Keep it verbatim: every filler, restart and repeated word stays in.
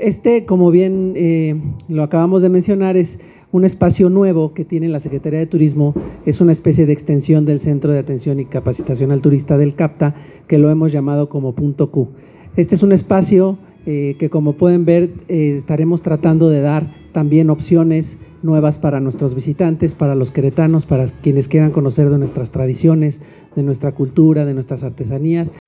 este, como bien eh, lo acabamos de mencionar, es un espacio nuevo que tiene la Secretaría de Turismo, es una especie de extensión del Centro de Atención y Capacitación al Turista del CAPTA, que lo hemos llamado como Punto Q. Este es un espacio eh, que, como pueden ver, eh, estaremos tratando de dar también opciones nuevas para nuestros visitantes, para los queretanos, para quienes quieran conocer de nuestras tradiciones, de nuestra cultura, de nuestras artesanías,